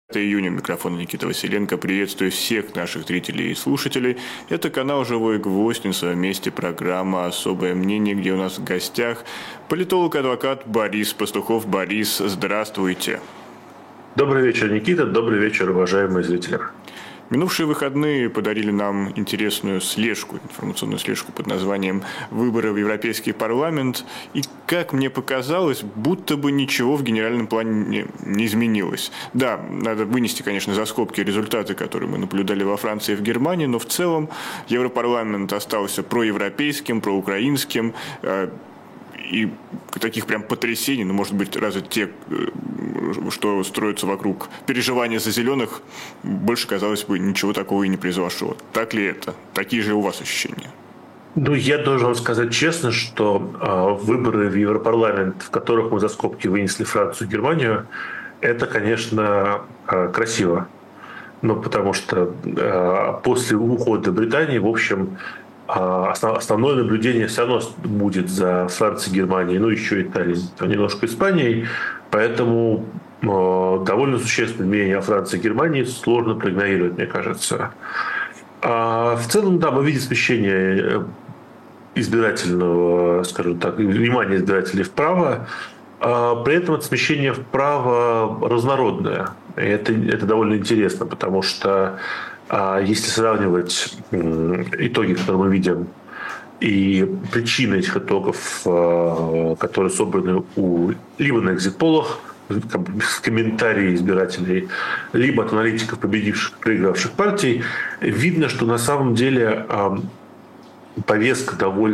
Июня. Микрофон Никита Василенко. Приветствую всех наших зрителей и слушателей. Это канал «Живой гвоздь», на своем месте программа «Особое мнение», где у нас в гостях политолог-адвокат Борис Пастухов. Борис, здравствуйте. Добрый вечер, Никита. Добрый вечер, уважаемые зрители. Минувшие выходные подарили нам интересную слежку, информационную слежку под названием «Выборы в Европейский парламент». И, как мне показалось, будто бы ничего в генеральном плане не изменилось. Да, надо вынести, конечно, за скобки результаты, которые мы наблюдали во Франции и в Германии, но в целом Европарламент остался проевропейским, проукраинским. И таких прям потрясений, может быть, разве те, что строятся вокруг переживания за зеленых, больше, казалось бы, ничего такого и не произошло. Так ли это? Такие же у вас ощущения? Я должен сказать честно, что выборы в Европарламент, в которых мы за скобки вынесли Францию и Германию, это, конечно, красиво. Потому что после ухода Британии, в общем, основное наблюдение все равно будет за Францией, Германией, еще Италией, немножко Испанией. Поэтому довольно существенное мнение о Франции и Германии сложно проигнорировать, мне кажется. В целом, да, мы видим смещение избирательного, скажем так, внимания избирателей вправо. При этом это смещение вправо разнородное. И это довольно интересно, потому что если сравнивать итоги, которые мы видим, и причины этих итогов, которые собраны либо на экзит-полах, с комментариев избирателей, либо от аналитиков проигравших партий, видно, что на самом деле повестка,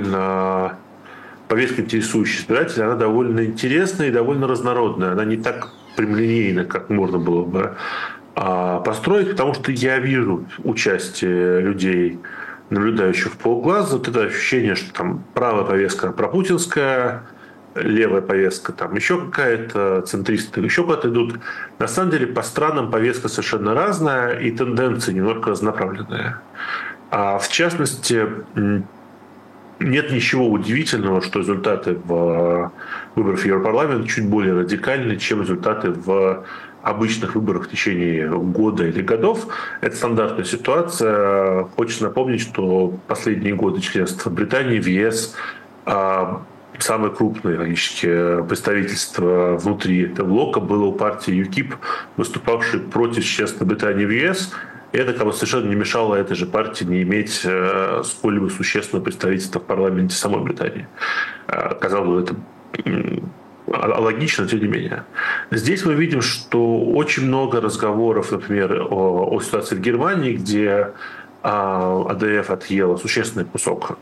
интересующая избирателей, она довольно интересная и довольно разнородная. Она не так прямолинейна, как можно было бы построить, потому что я вижу участие людей, наблюдающих в полглаза, вот это ощущение, что там правая повестка пропутинская, левая повестка там еще какая-то, центристы еще куда-то идут. На самом деле по странам повестка совершенно разная и тенденции немножко разнонаправленные. В частности, нет ничего удивительного, что результаты выборов в Европарламент чуть более радикальны, чем результаты в обычных выборах в течение года или годов. Это стандартная ситуация. Хочется напомнить, что последние годы членства Британии в ЕС самое крупное логически представительство внутри этого блока было у партии ЮКИП, выступавшей против членства Британии в ЕС. И это совершенно не мешало этой же партии не иметь сколь-либо существенного представительства в парламенте самой Британии. Казалось бы, это логично, тем не менее. Здесь мы видим, что очень много разговоров, например, о ситуации в Германии, где АДФ отъела существенный кусок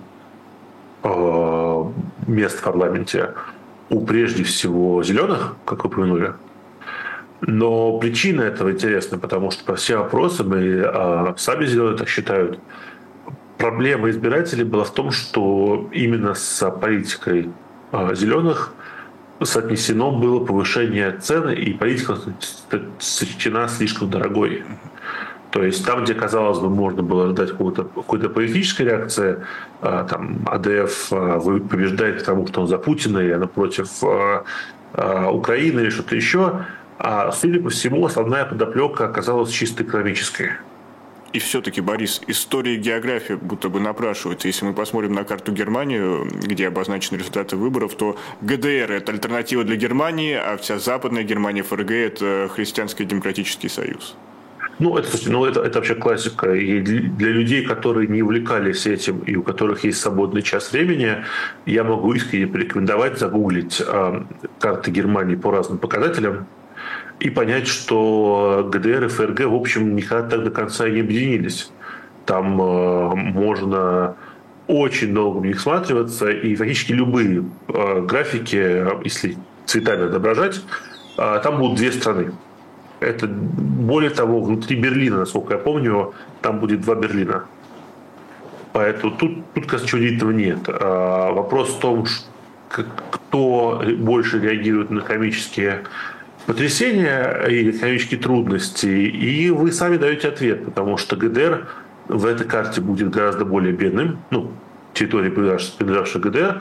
мест в парламенте у, прежде всего, зеленых, как вы упомянули. Но причина этого интересна, потому что по всем опросам, и сами зеленые так считают, проблема избирателей была в том, что именно с политикой зеленых соотнесено было повышение цены, и политика сочтена слишком дорогой. То есть там, где, казалось бы, можно было ожидать какой-то политической реакции, там АДФ побеждает потому, что он за Путина, или она против Украины, или что-то еще, а, судя по всему, основная подоплека оказалась чисто экономической. И все-таки, Борис, история и география будто бы напрашиваются. Если мы посмотрим на карту Германии, где обозначены результаты выборов, то ГДР – это альтернатива для Германии, а вся западная Германия, ФРГ – это Христианско-демократический союз. Это вообще классика. И для людей, которые не увлекались этим и у которых есть свободный час времени, я могу искренне порекомендовать загуглить карты Германии по разным показателям и понять, что ГДР и ФРГ, в общем, никогда так до конца не объединились. Там можно очень долго в них всматриваться, и фактически любые графики, если цветами отображать, там будут две страны. Это, более того, внутри Берлина, насколько я помню, там будет два Берлина. Поэтому тут кажется, ничего удивительного нет. Вопрос в том, кто больше реагирует на экономические потрясения и экономические трудности. И вы сами даете ответ, потому что ГДР в этой карте будет гораздо более бедным, территория, принадлежавшая ГДР,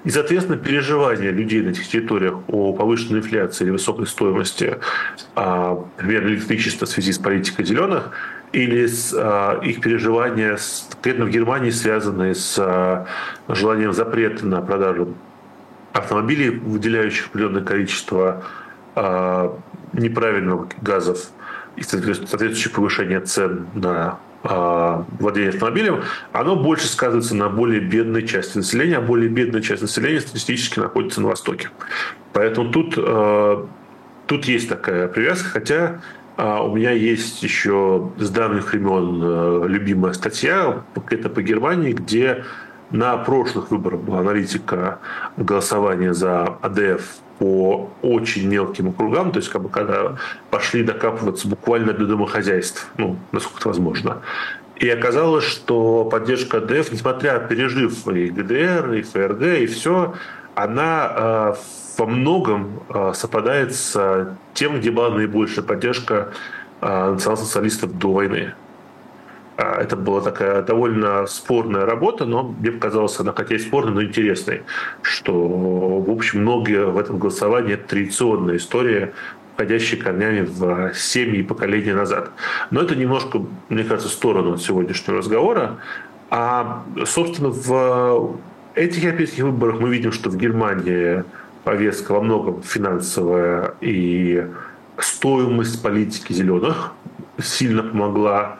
И, соответственно, переживания людей на этих территориях о повышенной инфляции или высокой стоимости, например, электричества в связи с политикой зеленых, или их переживания конкретно в Германии, связанные с желанием запрета на продажу автомобилей, выделяющих определенное количество неправильных газов и соответствующее повышение цен на владение автомобилем, оно больше сказывается на более бедной части населения, а более бедная часть населения статистически находится на Востоке. Поэтому тут есть такая привязка, хотя у меня есть еще с давних времен любимая статья, это по Германии, где на прошлых выборах была аналитика голосования за АДФ по очень мелким округам, то есть когда пошли докапываться буквально до домохозяйств, насколько это возможно. И оказалось, что поддержка АДФ, несмотря пережив и ГДР, и ФРГ, и все, она во многом совпадает с тем, где была наибольшая поддержка национал-социалистов до войны. Это была такая довольно спорная работа, но мне показалось, она хотя и спорной, но интересной, что, в общем, многие в этом голосовании – это традиционная история, входящая корнями в семьи и поколения назад. Но это немножко, мне кажется, в сторону от сегодняшнего разговора. Собственно, в этих европейских выборах мы видим, что в Германии повестка во многом финансовая, и стоимость политики зеленых сильно помогла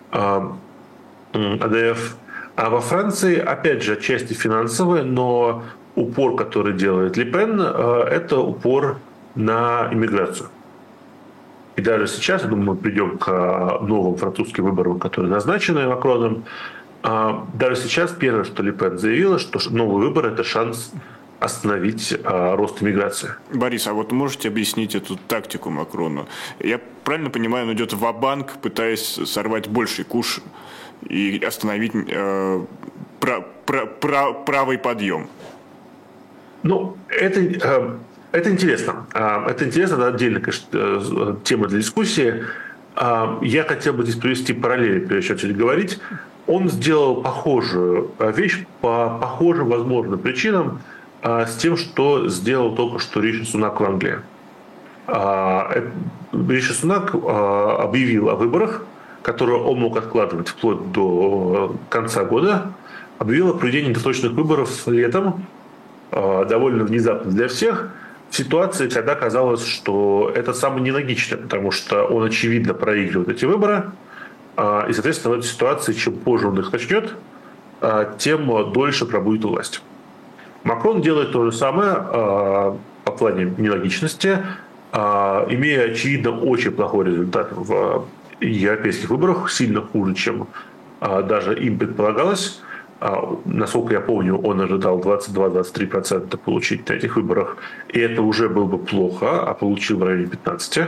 АДФ. А во Франции, опять же, отчасти финансовая, но упор, который делает Ле Пен, это упор на иммиграцию. И даже сейчас, я думаю, мы придем к новым французским выборам, которые назначены Макроном. Даже сейчас первое, что Ле Пен заявила, что новый выбор – это шанс остановить рост иммиграции. Борис, а вот можете объяснить эту тактику Макрону? Я правильно понимаю, он идет ва-банк, пытаясь сорвать больший куш и остановить правый подъем? Это интересно. Это интересно, это отдельная, конечно, тема для дискуссии. Я хотел бы здесь привести параллели, прежде чем начать говорить. Он сделал похожую вещь по похожим возможным причинам с тем, что сделал только что Риши Сунак в Англии. Риши Сунак объявил о выборах, которые он мог откладывать вплоть до конца года, объявил о проведении досрочных выборов летом, довольно внезапно для всех, в ситуации, когда казалось, что это самое нелогичное, потому что он, очевидно, проигрывает эти выборы, и, соответственно, в этой ситуации, чем позже он их начнет, тем дольше пробудет у власти. Макрон делает то же самое по плане нелогичности, имея, очевидно, очень плохой результат в европейских выборах, сильно хуже, чем даже им предполагалось. Насколько я помню, он ожидал 22-23% получить на этих выборах, и это уже было бы плохо, а получил в районе 15%.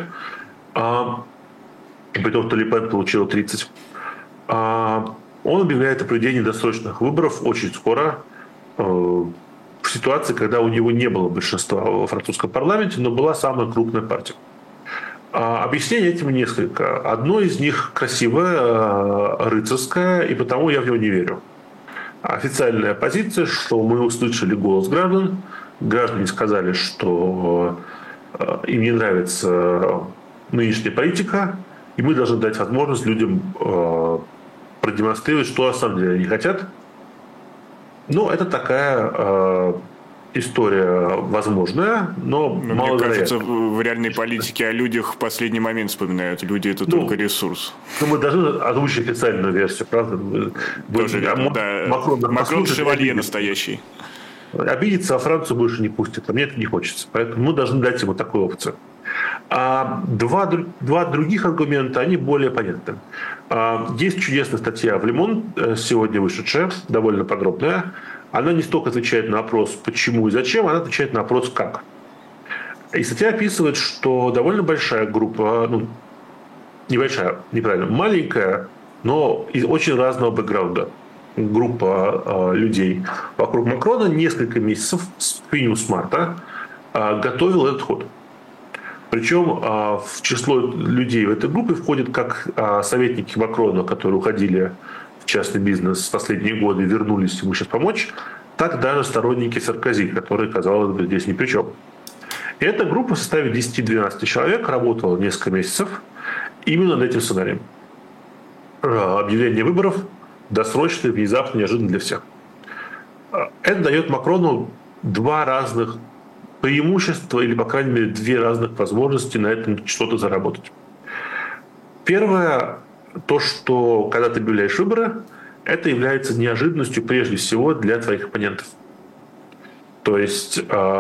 При том, что Ле Пен получил 30%. Он объявляет о проведении досрочных выборов очень скоро, в ситуации, когда у него не было большинства во французском парламенте, но была самая крупная партия. Объяснений этим несколько. Одно из них красивое, рыцарское, и потому я в него не верю. Официальная позиция, что мы услышали голос граждан. Граждане сказали, что им не нравится нынешняя политика, и мы должны дать возможность людям продемонстрировать, что на самом деле они хотят. Это такая история возможная, но маловероятная. Мне кажется, в реальной политике о людях в последний момент вспоминают. Люди – это только ресурс. Мы должны озвучить официальную версию, правда? Тоже верно, да. Макрон шевалье настоящий. Обидеться, а Францию больше не пустят. А мне это не хочется. Поэтому мы должны дать ему такую опцию. А два других аргумента, они более понятны. Есть чудесная статья в «Ле Монд», сегодня вышедшая, довольно подробная. Она не столько отвечает на вопрос «почему» и «зачем», она отвечает на вопрос «как». И статья описывает, что довольно большая группа, небольшая, неправильно, маленькая, но из очень разного бэкграунда группа людей вокруг Макрона несколько месяцев, минимум с марта, готовила этот ход. Причем в число людей в этой группе входят как советники Макрона, которые уходили в частный бизнес в последние годы, вернулись ему сейчас помочь, так даже сторонники Саркози, которые, казалось бы, здесь ни при чем. И эта группа в составе 10-12 человек работала несколько месяцев именно над этим сценарием. Объявление выборов досрочно, внезапно, неожиданно для всех. Это дает Макрону два разных преимущества или, по крайней мере, две разных возможности на этом что-то заработать. Первое, то, что когда ты объявляешь выборы, это является неожиданностью прежде всего для твоих оппонентов. То есть,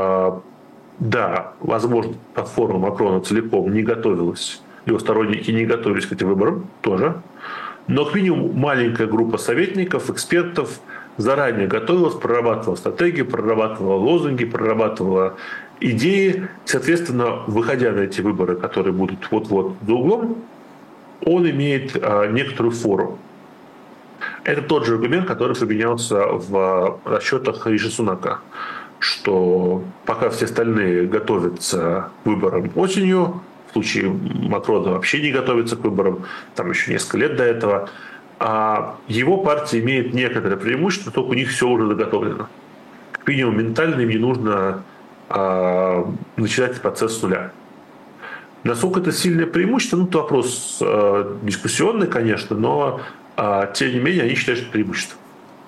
да, возможно, платформа Макрона целиком не готовилась, его сторонники не готовились к этим выборам тоже, но как минимум маленькая группа советников, экспертов заранее готовилась, прорабатывала стратегию, прорабатывала лозунги, прорабатывала идеи. Соответственно, выходя на эти выборы, которые будут вот-вот за углом, он имеет некоторую фору. Это тот же аргумент, который применялся в расчетах Риши Сунака, что пока все остальные готовятся к выборам осенью, в случае Макрона вообще не готовится к выборам, там еще несколько лет до этого, а его партия имеет некоторое преимущество, только у них все уже заготовлено. Как минимум ментально им не нужно начинать процесс с нуля. Насколько это сильное преимущество, это вопрос дискуссионный, конечно, но тем не менее они считают, что это преимущество.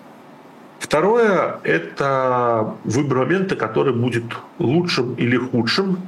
Второе – это выбор момента, который будет лучшим или худшим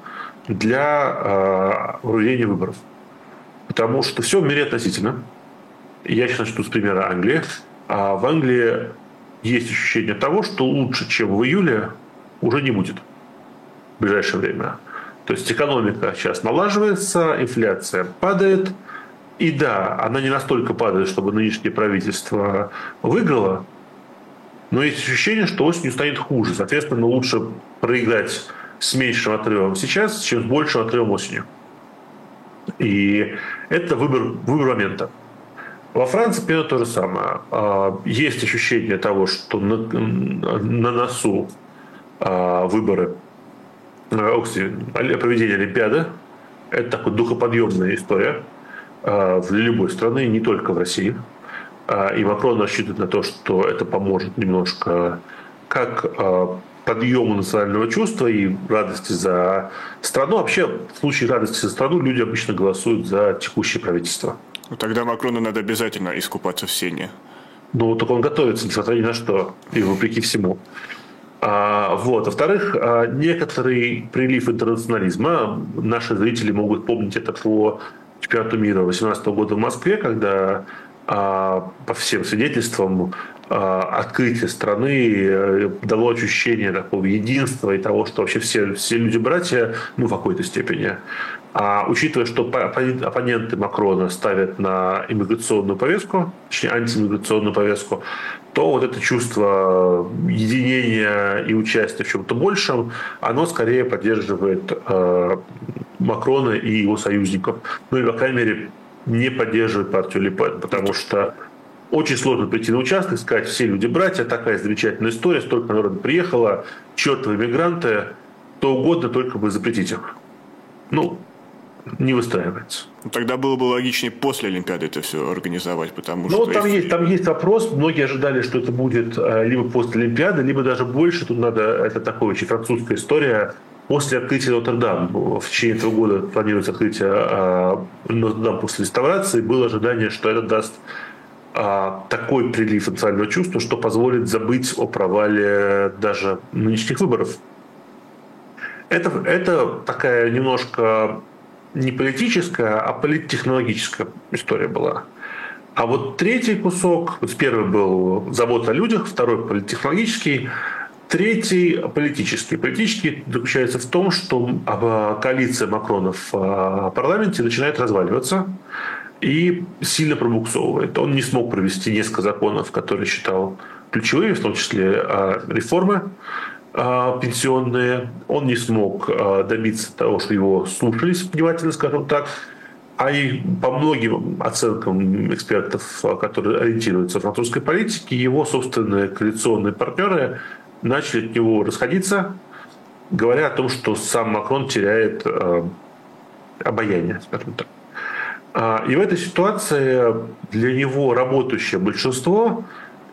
для проведения выборов. Потому что все в мире относительно. Я сейчас начну с примера Англии. В Англии есть ощущение того, что лучше, чем в июле, уже не будет в ближайшее время. То есть экономика сейчас налаживается, инфляция падает. И да, она не настолько падает, чтобы нынешнее правительство выиграло, но есть ощущение, что осенью станет хуже. Соответственно, лучше проиграть с меньшим отрывом сейчас, чем с большим отрывом осенью. И это выбор момента. Во Франции примерно то же самое. Есть ощущение того, что на носу выборы, проведение Олимпиады. Это такая духоподъемная история для любой страны, не только в России. И Макрон рассчитывает на то, что это поможет немножко как подъему национального чувства и радости за страну. Вообще, в случае радости за страну люди обычно голосуют за текущее правительство. Тогда Макрону надо обязательно искупаться в Сене. Ну, так он готовится, несмотря ни на что, и вопреки всему. Во-вторых, некоторый прилив интернационализма. Наши зрители могут помнить это по чемпионату мира 2018 года в Москве, когда по всем свидетельствам открытие страны дало ощущение такого единства и того, что вообще все люди братья, в какой-то степени. Учитывая, что оппоненты Макрона ставят на иммиграционную повестку, точнее антииммиграционную повестку, то вот это чувство единения и участия в чем-то большем, оно скорее поддерживает Макрона и его союзников. И, по крайней мере, не поддерживает партию Ле Пен, потому что очень сложно прийти на участок, сказать, все люди братья, такая замечательная история, столько народа приехало, чертовы мигранты, то угодно, только бы запретить их. Не выстраивается. Тогда было бы логичнее после Олимпиады это все организовать, потому что... Там есть вопрос. Многие ожидали, что это будет либо после Олимпиады, либо даже больше. Тут надо... Это такая очень французская история. После открытия Нотр-Дам, в течение этого года планируется открытие Нотр-Дам после реставрации, было ожидание, что это даст такой прилив национального чувства, что позволит забыть о провале даже нынешних выборов. Это такая немножко не политическая, а политтехнологическая история была. А вот третий кусок, первый был забота о людях, второй политтехнологический, третий политический. Политический заключается в том, что коалиция Макрона в парламенте начинает разваливаться и сильно пробуксовывает. Он не смог провести несколько законов, которые считал ключевыми, в том числе реформы пенсионные. Он не смог добиться того, что его слушались внимательно, скажем так. И по многим оценкам экспертов, которые ориентируются в французской политике, его собственные коалиционные партнеры начали от него расходиться, говоря о том, что сам Макрон теряет обаяние, скажем так. И в этой ситуации для него работающее большинство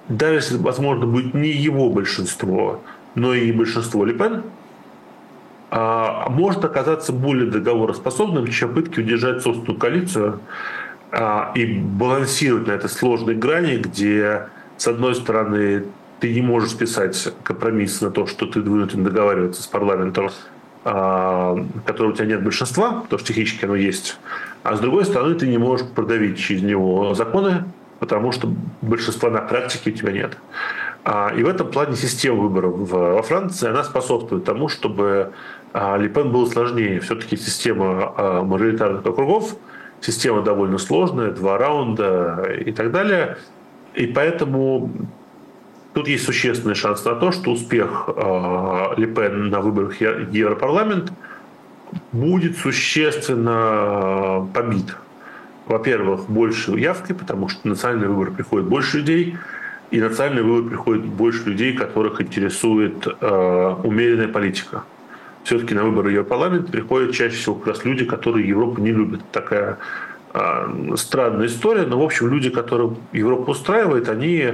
даже если, возможно, будет не его большинство, но и большинство Ле Пен, может оказаться более договороспособным, чем попытки удержать собственную коалицию и балансировать на этой сложной грани, где, с одной стороны, ты не можешь списать компромисс на то, что ты вынужден договариваться с парламентом, которого у тебя нет большинства, потому что технически оно есть, а с другой стороны, ты не можешь продавить через него законы, потому что большинства на практике у тебя нет. И в этом плане система выборов во Франции, она способствует тому, чтобы Ле Пен было сложнее. Все-таки система мажоритарных округов, система довольно сложная, 2 раунда и так далее. И поэтому тут есть существенный шанс на то, что успех Ле Пен на выборах в Европарламент будет существенно побит. Во-первых, большей явкой, потому что на национальные выборы приходит больше людей, и на национальные выборы приходит больше людей, которых интересует умеренная политика. Все-таки на выборы Европарламента приходят чаще всего как раз люди, которые Европу не любят. Такая странная история, но, в общем, люди, которые Европу устраивает, они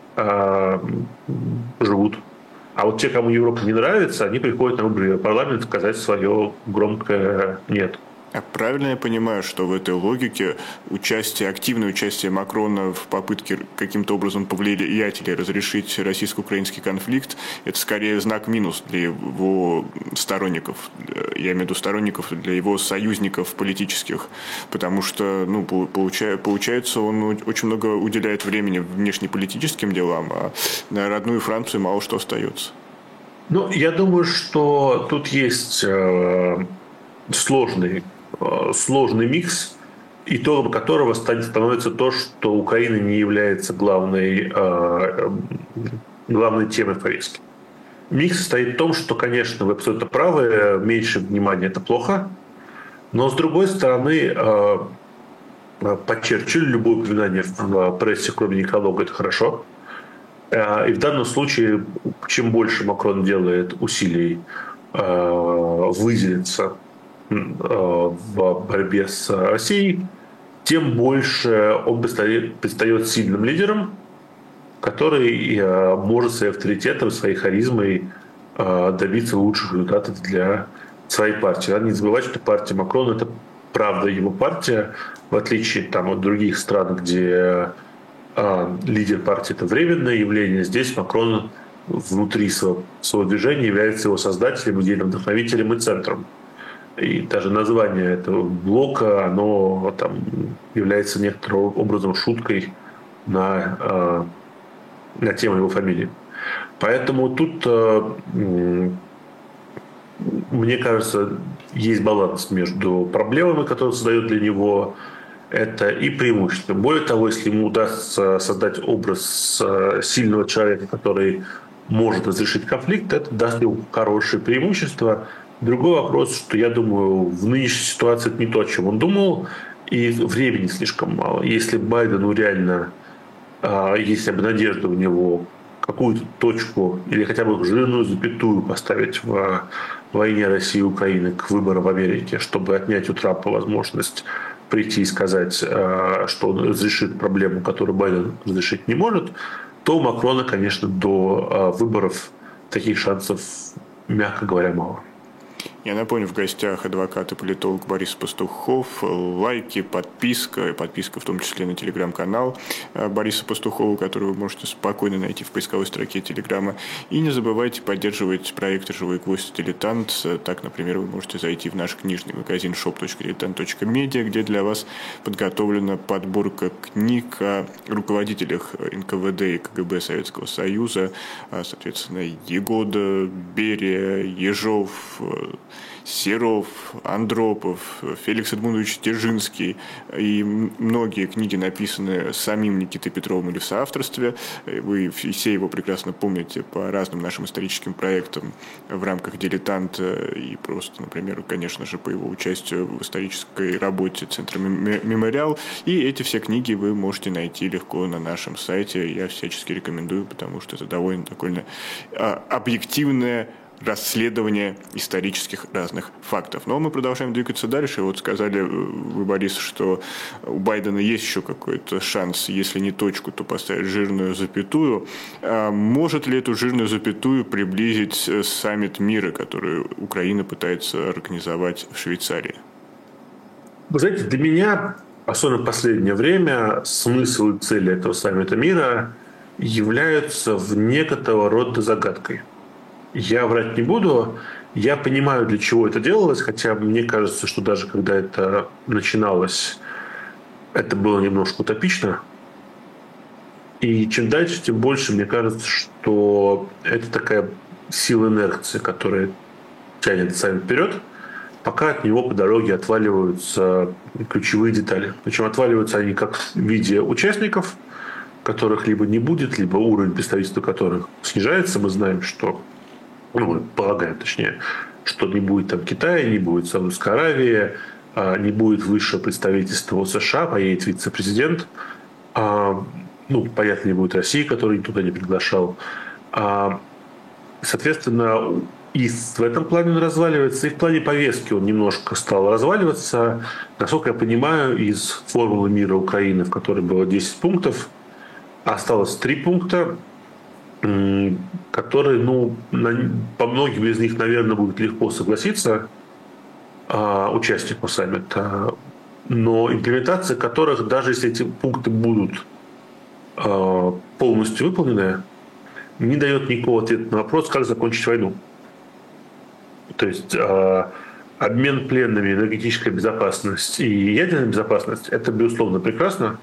живут. А вот те, кому Европа не нравится, они приходят на выборы Европарламента сказать свое громкое «нет». А правильно я понимаю, что в этой логике активное участие Макрона в попытке каким-то образом повлиять или разрешить российско-украинский конфликт, это скорее знак минус для его сторонников, я имею в виду сторонников, для его союзников политических, потому что, получается, он очень много уделяет времени внешнеполитическим делам, а на родную Францию мало что остается. Я думаю, что тут есть сложный микс, итогом которого становится то, что Украина не является главной темой повестки. Микс состоит в том, что, конечно, вы абсолютно правы, меньше внимания – это плохо, но, с другой стороны, по Черчиллю любое упоминание в прессе, кроме некролога, это хорошо. И в данном случае, чем больше Макрон делает усилий выделиться в борьбе с Россией, тем больше он предстает сильным лидером, который может своим авторитетом, своей харизмой добиться лучших результатов для своей партии. Надо не забывать, что партия Макрона – это правда его партия, в отличие от других стран, где лидер партии – это временное явление. Здесь Макрон внутри своего движения является его создателем, идейным вдохновителем и центром. И даже название этого блока, оно является некоторым образом шуткой на тему его фамилии. Поэтому тут, мне кажется, есть баланс между проблемами, которые создает для него это, и преимуществом. Более того, если ему удастся создать образ сильного человека, который может разрешить конфликт, это даст ему хорошее преимущество. Другой вопрос, что я думаю, в нынешней ситуации это не то, о чем он думал, и времени слишком мало. Если Байдену реально есть надежда у него какую-то точку или хотя бы жирную запятую поставить в войне России и Украины к выборам в Америке, чтобы отнять у Трампа возможность прийти и сказать, что он разрешит проблему, которую Байден разрешить не может, то у Макрона, конечно, до выборов таких шансов, мягко говоря, мало. Я напомню, в гостях адвокат и политолог Борис Пастухов. Лайки, подписка в том числе на телеграм-канал Бориса Пастухова, который вы можете спокойно найти в поисковой строке телеграма. И не забывайте поддерживать проекты «Живой гвоздь» и «Дилетант». Так, например, вы можете зайти в наш книжный магазин shop.diletant.media, где для вас подготовлена подборка книг о руководителях НКВД и КГБ Советского Союза, соответственно, Егода, Берия, Ежов, Серов, Андропов, Феликс Эдмундович Дзержинский, и многие книги написаны самим Никитой Петровым или в соавторстве. Вы все его прекрасно помните по разным нашим историческим проектам в рамках «Дилетанта» и просто, например, конечно же, по его участию в исторической работе Центра «Мемориал». И эти все книги вы можете найти легко на нашем сайте. Я всячески рекомендую, потому что это довольно объективная, расследования исторических разных фактов. Но мы продолжаем двигаться дальше. Вот сказали вы, Борис, что у Байдена есть еще какой-то шанс, если не точку, то поставить жирную запятую. Может ли эту жирную запятую приблизить саммит мира, который Украина пытается организовать в Швейцарии? Вы знаете, для меня, особенно в последнее время, смысл и цели этого саммита мира являются в некоторого рода загадкой. Я врать не буду. Я понимаю, для чего это делалось, хотя мне кажется, что даже когда это начиналось, это было немножко утопично. И чем дальше, тем больше мне кажется, что это такая сила инерции, которая тянет саммит вперед, пока от него по дороге отваливаются ключевые детали. Причем отваливаются они как в виде участников, которых либо не будет, либо уровень представительства которых снижается. Мы знаем, что, мы полагаем, точнее, что не будет там Китая, не будет Саудовской Аравии, не будет высшего представительства США, поедет вице-президент. Понятно, не будет России, которую никто не приглашал. Соответственно, и в этом плане он разваливается, и в плане повестки он немножко стал разваливаться. Насколько я понимаю, из формулы мира Украины, в которой было 10 пунктов, осталось 3 пункта, которые, по многим из них, наверное, будет легко согласиться участникам саммита, но имплементация которых, даже если эти пункты будут полностью выполнены, не дает никакого ответа на вопрос, как закончить войну. То есть обмен пленными, энергетическая безопасность и ядерная безопасность – это, безусловно, прекрасно.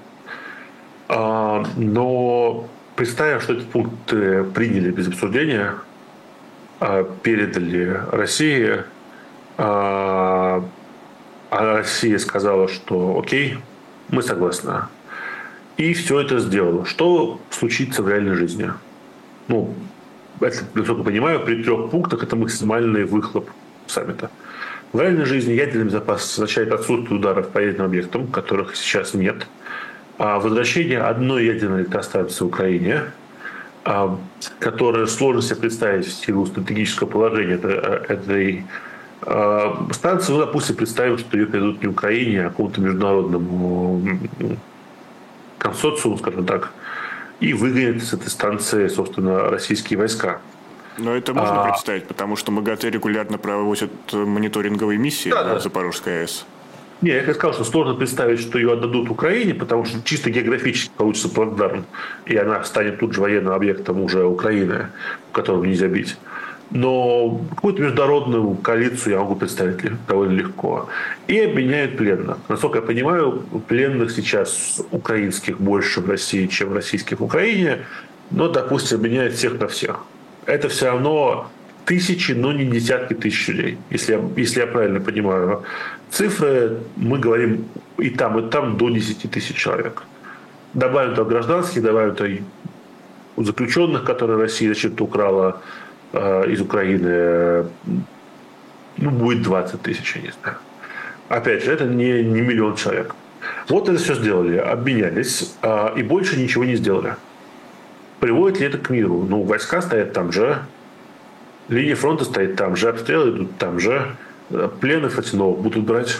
Но представим, что эти пункты приняли без обсуждения, передали России, а Россия сказала, что окей, мы согласны. И все это сделала. Что случится в реальной жизни? Это, насколько я понимаю, при 3 пунктах это максимальный выхлоп саммита. В реальной жизни ядерная безопасность означает отсутствие ударов по ядерным объектам, которых сейчас нет. Возвращение одной ядерной электростанции в Украине, которая сложно себе представить в силу стратегического положения этой станции. Допустим, представим, что ее передадут не Украине, а какому-то международному консорциуму, скажем так, и выгонят с этой станции, собственно, российские войска. Но это можно представить, потому что МАГАТЭ регулярно проводят мониторинговые миссии на Запорожской АЭС. Не, я сказал, что сложно представить, что ее отдадут Украине, потому что чисто географически получится плацдарм, и она станет тут же военным объектом уже Украины, которого нельзя бить. Но какую-то международную коалицию я могу представить довольно легко. И обменяют пленных. Насколько я понимаю, пленных сейчас украинских больше в России, чем российских в Украине. Но, допустим, обменяют всех на всех. Это все равно тысячи, но не десятки тысяч людей. Если я правильно понимаю цифры, мы говорим и там до 10 тысяч человек. Добавим там гражданских, добавим там заключенных, которые Россия зачем-то украла из Украины, будет 20 тысяч, я не знаю. Опять же, это не миллион человек. Вот это все сделали, обменялись, и больше ничего не сделали. Приводит ли это к миру? Войска стоят там же, линия фронта стоит там же, обстрелы идут там же, пленных снова будут брать.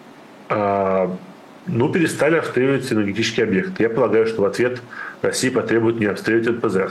Перестали обстреливать энергетические объекты. Я полагаю, что в ответ Россия потребует не обстреливать НПЗ.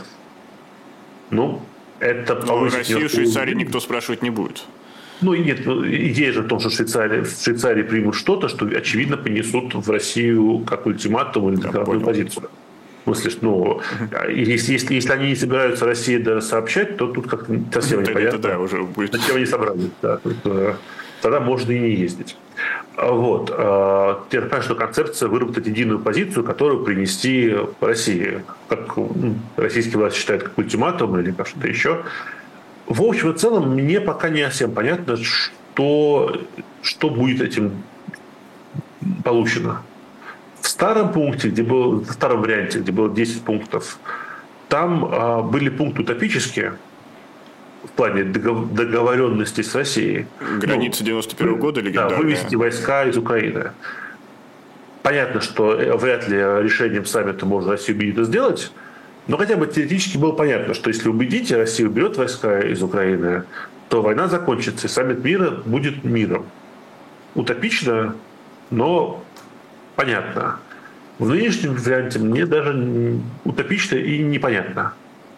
Это Россию в Швейцарии никто спрашивать не будет. Идея же в том, что в Швейцарии примут что-то, что, очевидно, понесут в Россию как ультиматум или договорную позицию. В смысле, если они не собираются России даже сообщать, то тут как-то совсем непонятно. Да, уже будет. Зачем они собрались? Да, тогда можно и не ездить. Теперь понимаю, что концепция выработать единую позицию, которую принести России. Как российские власти считают, как ультиматум или как что-то еще. В общем и целом, мне пока не совсем понятно, что будет этим получено. В старом варианте, где было 10 пунктов, там были пункты утопические в плане договоренности с Россией. Границы 91 года легендарные. Да, вывести войска из Украины. Понятно, что вряд ли решением саммита можно Россию убедить это сделать, но хотя бы теоретически было понятно, что если убедите, Россия уберет войска из Украины, то что война закончится, и саммит мира будет миром. Утопично, но понятно. В нынешнем варианте мне даже утопично и непонятно.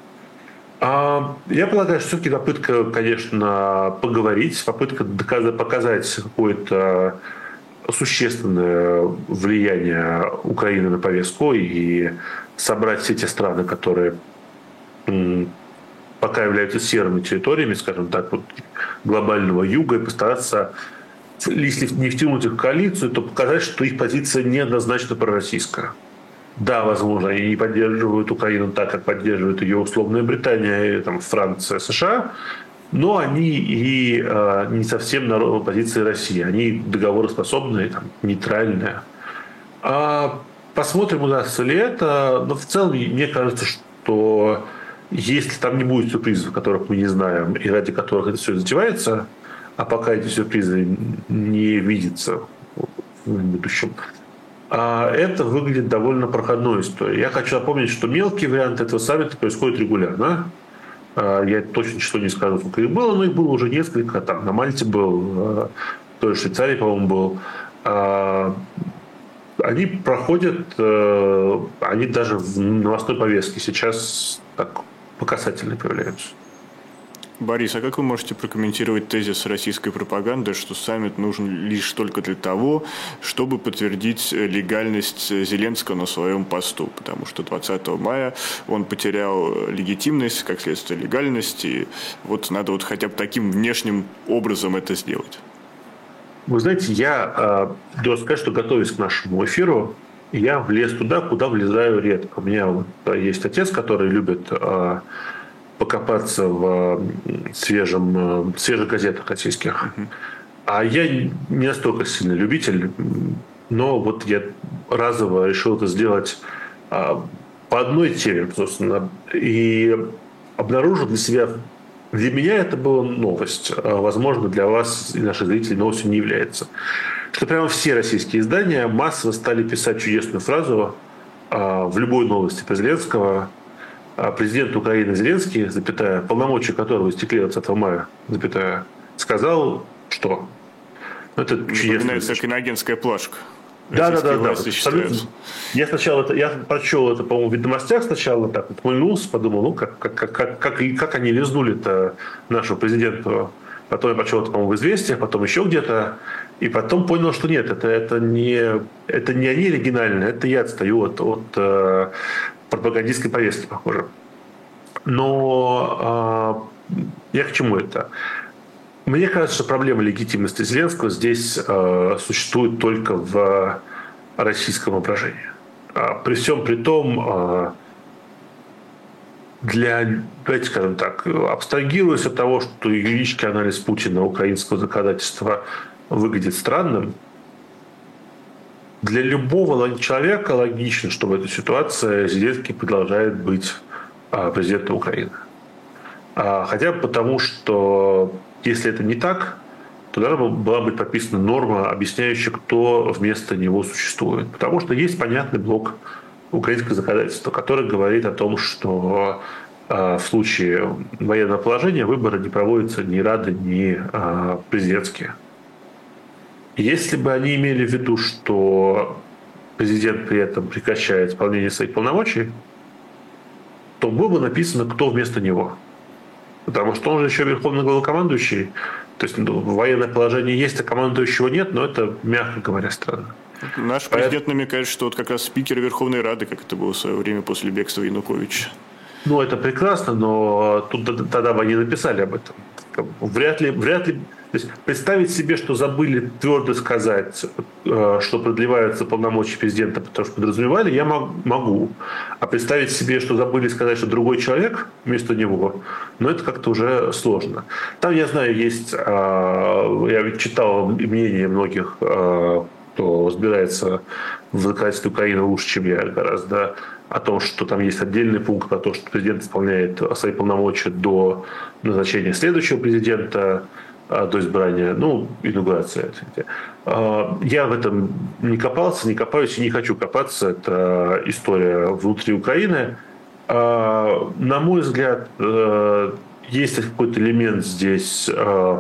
Я полагаю, что все-таки попытка, конечно, поговорить, попытка показать какое-то существенное влияние Украины на повестку и собрать все те страны, которые пока являются серыми территориями, скажем так, вот, глобального юга, и постараться, если не втянуть их в коалицию, то показать, что их позиция неоднозначно пророссийская. Да, возможно, они не поддерживают Украину так, как поддерживает ее условная Британия, там, Франция, США, но они и не совсем на позиции России. Они договороспособные, там, нейтральные. Посмотрим, удастся ли это. Но в целом, мне кажется, что если там не будет сюрпризов, которых мы не знаем, и ради которых это все затевается, а пока эти сюрпризы не видятся в будущем, это выглядит довольно проходной историей. Я хочу напомнить, что мелкий вариант этого саммита происходит регулярно. Я точно что не скажу, сколько их было, но их было уже несколько. Там на Мальте был, в той же Швейцарии, по-моему, был. Они проходят, они даже в новостной повестке сейчас так по касательной появляются. Борис, а как вы можете прокомментировать тезис российской пропаганды, что саммит нужен лишь только для того, чтобы подтвердить легальность Зеленского на своем посту? Потому что 20 мая он потерял легитимность, как следствие легальность, и вот надо вот хотя бы таким внешним образом это сделать. Вы знаете, я должен сказать, что, готовясь к нашему эфиру, я влез туда, куда влезаю редко. У меня вот есть отец, который любит покопаться в свежих газетах российских. А я не настолько сильный любитель, но вот я разово решил это сделать по одной теме, собственно, и обнаружил для себя, для меня это была новость, возможно, для вас и наших зрителей новостью не является, что прямо все российские издания массово стали писать чудесную фразу в любой новости про Зеленского: президент Украины Зеленский, запятая, полномочия которого истекли 20 мая, запятая, сказал, что... Это напоминается как инагентская плашка. Да. Я прочел это, по-моему, в «Ведомостях» сначала, так ухмыльнулся, подумал, как они лизнули-то нашего президента. Потом я прочел это, по-моему, в «Известиях», потом еще где-то. И потом понял, что нет, это не они оригинально, это я отстаю от пропагандистской повестки, похоже. Но я к чему это? Мне кажется, что проблема легитимности Зеленского здесь существует только в российском воображении. При всем при том, давайте скажем так, абстрагируясь от того, что юридический анализ Путина украинского законодательства выглядит странным, для любого человека логично, что в этой ситуации Зеленский продолжает быть президентом Украины. Хотя бы потому, что если это не так, то должна была быть прописана норма, объясняющая, кто вместо него существует. Потому что есть понятный блок украинского законодательства, который говорит о том, что в случае военного положения выборы не проводятся ни Рады, ни президентские. Если бы они имели в виду, что президент при этом прекращает исполнение своих полномочий, то было бы написано, кто вместо него. Потому что он же еще верховный главнокомандующий. То есть военное положение есть, а командующего нет, но это, мягко говоря, странно. Наш президент намекает, что вот как раз спикер Верховной Рады, как это было в свое время после бегства Януковича. Ну, это прекрасно, но тут тогда бы они написали об этом. Вряд ли. То есть представить себе, что забыли твердо сказать, что продлеваются полномочия президента, потому что подразумевали, я могу. А представить себе, что забыли сказать, что другой человек вместо него, ну, это как-то уже сложно. Там, я знаю, есть... Я ведь читал мнение многих, кто разбирается в законодательстве Украины лучше, чем я гораздо, о том, что там есть отдельный пункт о том, что президент исполняет свои полномочия до назначения следующего президента, до избрания, инаугурации. Я в этом не копался, не копаюсь и не хочу копаться. Это история внутри Украины. На мой взгляд, есть какой-то элемент здесь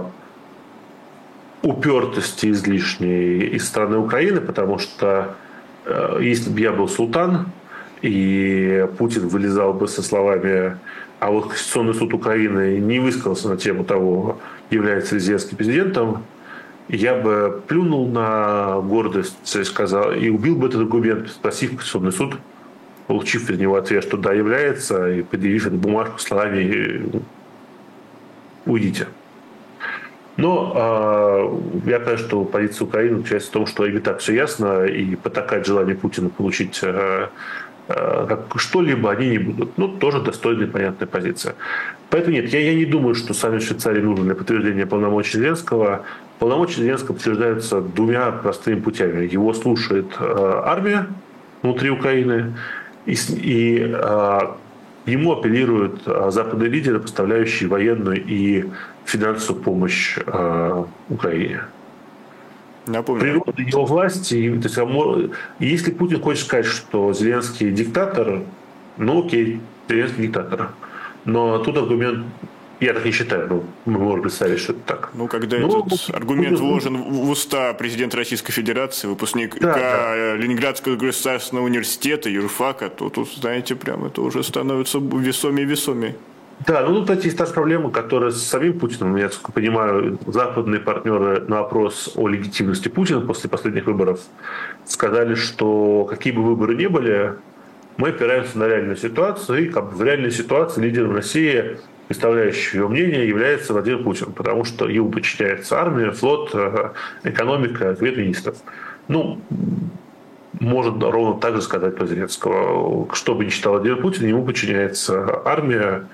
упертости излишней из стороны Украины, потому что если бы я был султан, и Путин вылезал бы со словами: а вот Конституционный суд Украины не высказался на тему того, является ли Зеленский президентом, я бы плюнул на гордость и сказал, и убил бы этот аргумент, спросив Конституционный суд, получив от него ответ, что да, является, и предъявив эту бумажку словами: уйдите. Но я понимаю, что позиция Украины заключается в том, что и так все ясно, и потакать желание Путина получить что-либо они не будут. Ну, тоже достойная и понятная позиция. Поэтому нет, я не думаю, что саммит Швейцарии нужен для подтверждения полномочий Зеленского. Полномочия Зеленского подтверждаются двумя простыми путями. Его слушает армия внутри Украины, и ему апеллируют западные лидеры, поставляющие военную и финансовую помощь Украине. Напомню. Природа его власти. То есть, если Путин хочет сказать, что Зеленский диктатор, ну окей, Зеленский диктатор. Но тут аргумент, я так не считаю, но мы можем представить, что это так. Ну, когда этот аргумент вложен в уста президента Российской Федерации, выпускника Ленинградского государственного университета, юрфака, то тут, знаете, прям это уже становится весомее и весомее. Да, ну тут есть та же проблема, которая с самим Путиным, я насколько понимаю, западные партнеры на вопрос о легитимности Путина после последних выборов сказали, что какие бы выборы ни были, мы опираемся на реальную ситуацию, и в реальной ситуации лидером России, представляющим его мнение, является Владимир Путин, потому что ему подчиняется армия, флот, экономика, Совет министров. Ну, можно ровно так же сказать про Зеленского. Что бы ни считал Владимир Путин, ему подчиняется армия,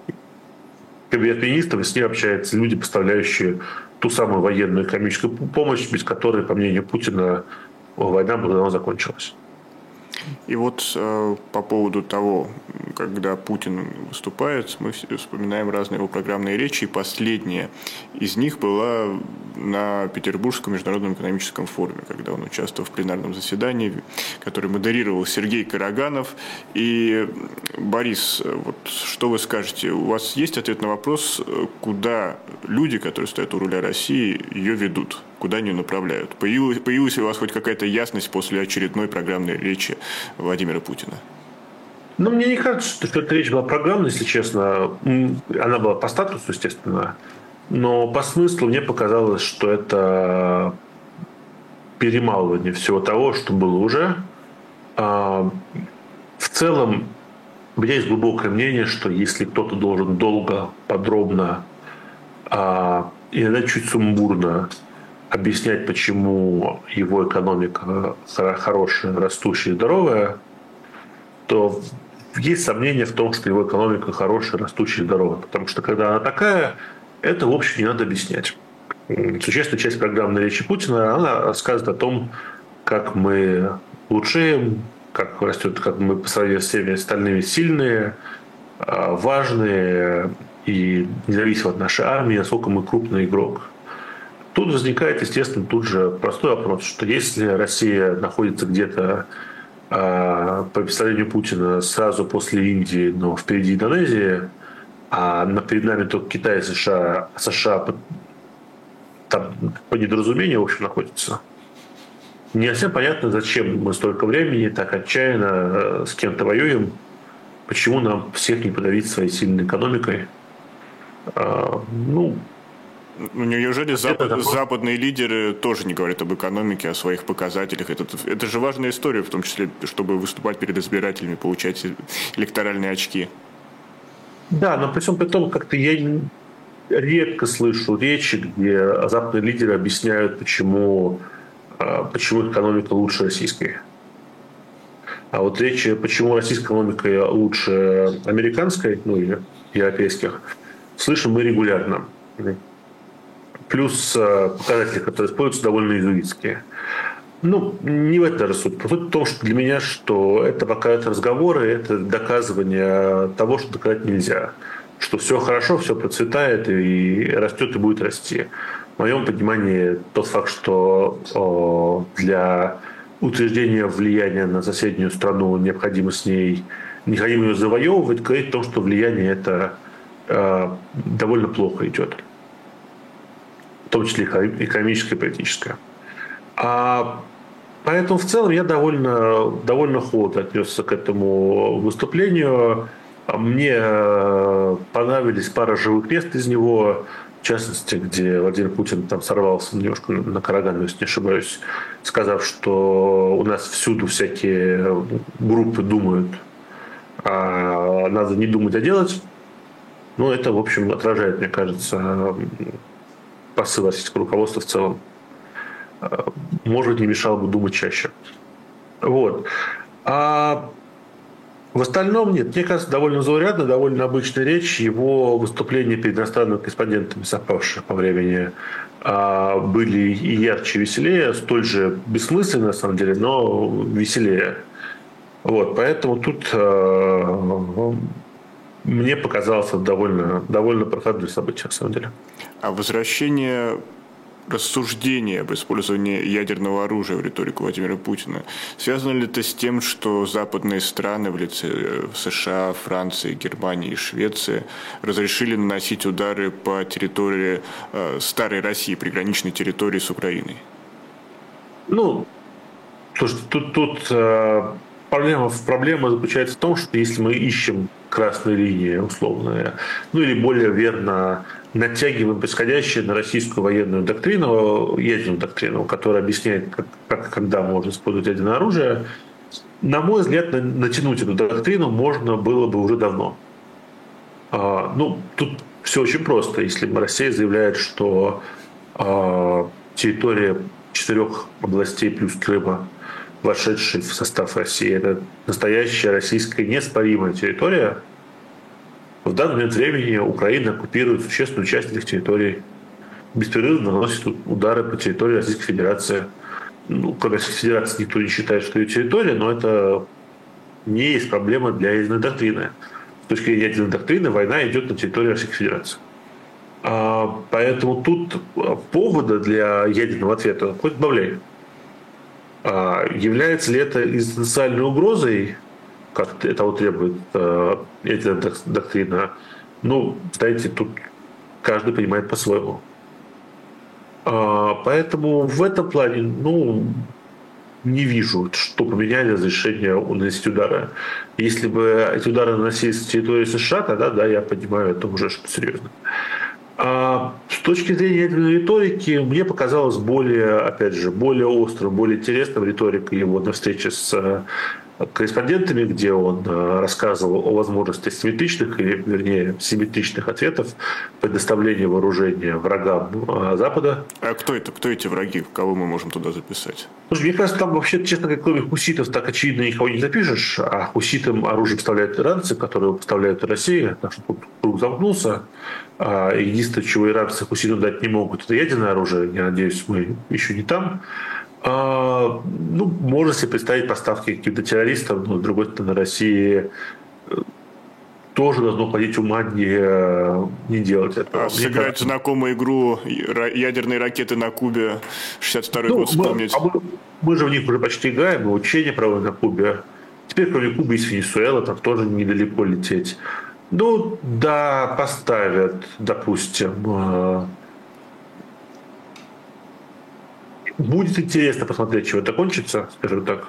Кабинет министров, и с ним общаются люди, поставляющие ту самую военную экономическую помощь, без которой, по мнению Путина, война бы давно закончилась. И вот по поводу того, когда Путин выступает, мы вспоминаем разные его программные речи, и последняя из них была на Петербургском международном экономическом форуме, когда он участвовал в пленарном заседании, которое модерировал Сергей Караганов. И, Борис, вот что вы скажете? У вас есть ответ на вопрос, куда люди, которые стоят у руля России, ее ведут? Куда они ее направляют? Появилась ли у вас хоть какая-то ясность после очередной программной речи Владимира Путина? Ну, мне не кажется, что эта речь была программной, если честно. Она была по статусу, естественно. Но по смыслу мне показалось, что это перемалывание всего того, что было уже. В целом, у меня есть глубокое мнение, что если кто-то должен долго, подробно, иногда чуть сумбурно объяснять, почему его экономика хорошая, растущая, здоровая, то есть сомнение в том, что его экономика хорошая, растущая, здоровая. Потому что когда она такая, это, в общем, не надо объяснять. Существенная часть программной речи Путина, она рассказывает о том, как мы лучшеем, как растет, как мы по сравнению с всеми остальными сильные, важные и независимо от нашей армии, насколько мы крупный игрок. Тут возникает, естественно, тут же простой вопрос, что если Россия находится где-то, по представлению Путина, сразу после Индии, но впереди Индонезии, а перед нами только Китай и США, а США там по недоразумению, в общем, находятся, не совсем понятно, зачем мы столько времени так отчаянно с кем-то воюем, почему нам всех не подавить своей сильной экономикой. Неужели западные лидеры тоже не говорят об экономике, о своих показателях? Это же важная история, в том числе, чтобы выступать перед избирателями, получать электоральные очки. Да, но при всем при том, как-то я редко слышу речи, где западные лидеры объясняют, почему экономика лучше российской. А вот речи, почему российская экономика лучше американской, или европейских, слышим мы регулярно. Плюс показатели, которые используются, довольно иезуитские. Не в этом даже суть. Суть в том, что для меня, что это пока это разговоры, это доказывание того, что доказать нельзя. Что все хорошо, все процветает и растет и будет расти. В моем понимании тот факт, что для утверждения влияния на соседнюю страну необходимо ее завоевывать, говорит о том, что влияние это довольно плохо идет. В том числе экономическое и политическое. Поэтому в целом я довольно холодно отнесся к этому выступлению. Мне понравились пара живых мест из него, в частности, где Владимир Путин там сорвался немножко на Караганду, если не ошибаюсь, сказав, что у нас всюду всякие группы думают, а надо не думать, а делать. Ну, это, в общем, отражает, мне кажется, посыл российского руководства в целом. Может, не мешало бы думать чаще. Вот. А в остальном нет. Мне кажется, довольно заурядно, довольно обычная речь. Его выступления перед иностранными корреспондентами, совпавшие по времени, были и ярче, и веселее, столь же бессмысленны, на самом деле, но веселее. Вот. Поэтому тут мне показалось довольно проходное событие, на самом деле. А возвращение рассуждения об использовании ядерного оружия в риторику Владимира Путина. Связано ли это с тем, что западные страны в лице США, Франции, Германии и Швеции разрешили наносить удары по территории старой России, приграничной территории с Украиной? Ну, слушай, тут проблема заключается в том, что если мы ищем красные линии условные, ну или более верно натягиваем происходящее на российскую военную доктрину, ядерную доктрину, которая объясняет, когда можно использовать ядерное оружие, на мой взгляд, натянуть эту доктрину можно было бы уже давно. Тут все очень просто. Если Россия заявляет, что территория 4 областей плюс Крыма, вошедшей в состав России, это настоящая российская неоспоримая территория, в данный момент времени Украина оккупирует существенную часть этих территорий, беспрерывно наносит удары по территории Российской Федерации. Кроме Российской Федерации никто не считает, что ее территория, но это не есть проблема для ядерной доктрины. С точки зрения ядерной доктрины война идет на территории Российской Федерации. Поэтому тут повода для ядерного ответа хоть добавляй. Является ли это экзистенциальной угрозой, как этого требует ядерная доктрина? Знаете, тут каждый понимает по-своему. Поэтому в этом плане, не вижу, что поменяли разрешение наносить удары. Если бы эти удары наносились с территории США, тогда, да, я понимаю, это уже что-то серьезное. С точки зрения ядерной риторики, мне показалось более острым, более интересным риторика его на встрече с корреспондентами, где он рассказывал о возможности симметричных ответов предоставления вооружения врагам Запада. А кто эти враги? Кого мы можем туда записать? Слушай, мне кажется, там вообще, честно говоря, кроме хуситов, так очевидно никого не запишешь. А хуситам оружие поставляют иранцы, которые поставляют России. Так что тут круг замкнулся. Единственное, чего иранцы хуситам дать не могут, это ядерное оружие. Я надеюсь, мы еще не там. Можно себе представить поставки каким-то террористам, но, с другой стороны, России тоже должно хватить ума не делать этого. Сыграть знакомую игру ядерные ракеты на Кубе, 62-й год вспомнить. Мы же в них уже почти играем, мы учения проводим на Кубе. Теперь, кроме Кубы, есть Венесуэла, там тоже недалеко лететь. Поставят, допустим. Будет интересно посмотреть, чего это кончится, скажем так.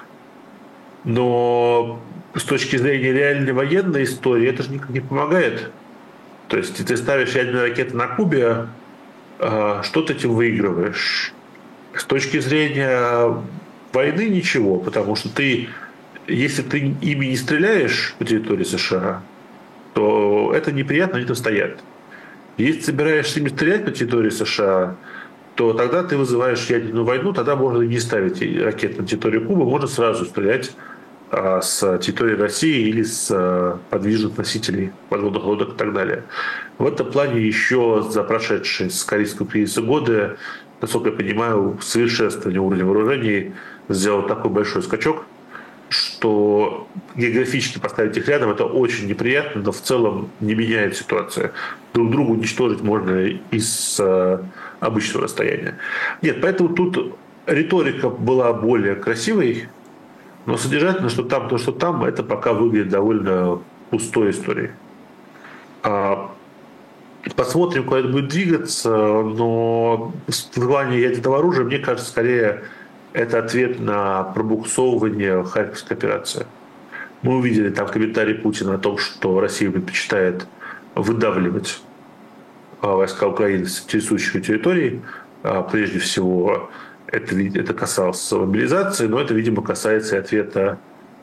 Но с точки зрения реальной военной истории это же никак не помогает. То есть ты ставишь ядерные ракеты на Кубе, что ты этим выигрываешь? С точки зрения войны ничего, потому что если ты ими не стреляешь по территории США, то это неприятно, они там стоят. Если собираешься ими стрелять по территории США, то тогда ты вызываешь ядерную войну, тогда можно не ставить ракеты на территорию Кубы, можно сразу стрелять с территории России или с подвижных носителей подводных лодок и так далее. В этом плане еще за прошедшие с корейского кризиса годы, насколько я понимаю, совершенствование уровня вооружений сделало такой большой скачок, что географически поставить их рядом это очень неприятно, но в целом не меняет ситуацию. Друг друга уничтожить можно из обычного расстояния. Нет, поэтому тут риторика была более красивой, но содержательно, что там, то, что там, это пока выглядит довольно пустой историей. Посмотрим, куда это будет двигаться, но вызывание ядерного оружия, мне кажется, скорее это ответ на пробуксовывание Харьковской операции. Мы увидели там комментарий Путина о том, что Россия предпочитает выдавливать войска Украины с интересующих территорий. Прежде всего, это касалось мобилизации, но это, видимо, касается и ответа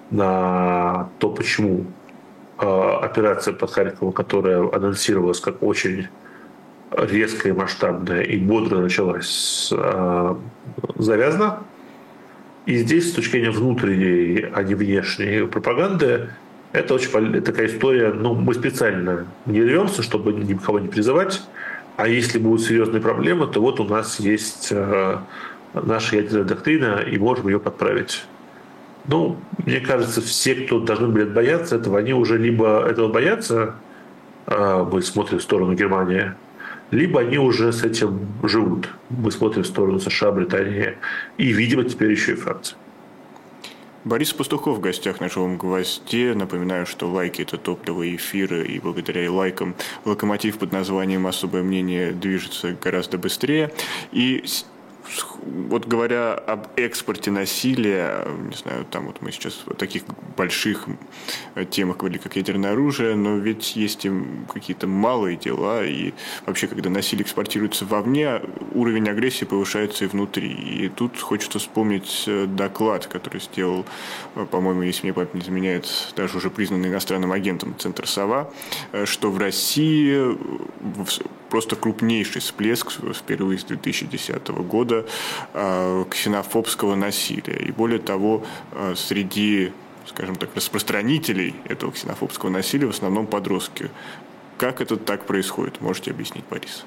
на то, почему операция под Харьковом, которая анонсировалась как очень резкая, масштабная и бодро началась, завязана. И здесь, с точки зрения внутренней, а не внешней пропаганды, это очень такая история. Мы специально не рвемся, чтобы никого не призывать. А если будут серьезные проблемы, то вот у нас есть наша ядерная доктрина, и можем ее подправить. Мне кажется, все, кто должны были бояться этого, они уже либо этого боятся, мы смотрим в сторону Германии, либо они уже с этим живут. Мы смотрим в сторону США, Британии и, видимо, теперь еще и Франции. Борис Пастухов в гостях на «Живом гвозде». Напоминаю, что лайки – это топливо эфира, и благодаря лайкам локомотив под названием «Особое мнение» движется гораздо быстрее. И вот говоря об экспорте насилия, не знаю, там вот мы сейчас о таких больших темах говорили, как ядерное оружие, но ведь есть и какие-то малые дела, и вообще, когда насилие экспортируется вовне, уровень агрессии повышается и внутри. И тут хочется вспомнить доклад, который сделал, по-моему, если мне память не изменяет, даже уже признанный иностранным агентом Центр «Сова», что в России просто крупнейший всплеск впервые с 2010 года ксенофобского насилия. И более того, среди, скажем так, распространителей этого ксенофобского насилия в основном подростки. Как это так происходит? Можете объяснить, Борис?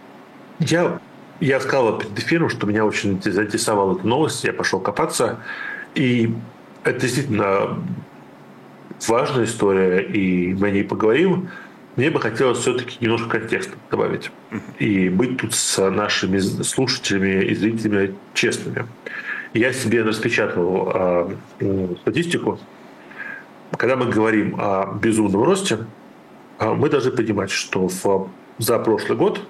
Я сказал перед эфиром, что меня очень заинтересовала эта новость. Я пошел копаться. И это действительно важная история, и мы о ней поговорим. Мне бы хотелось все-таки немножко контекста добавить. И быть тут с нашими слушателями и зрителями честными. Я себе распечатал статистику. Когда мы говорим о безумном росте, мы должны понимать, что за прошлый год,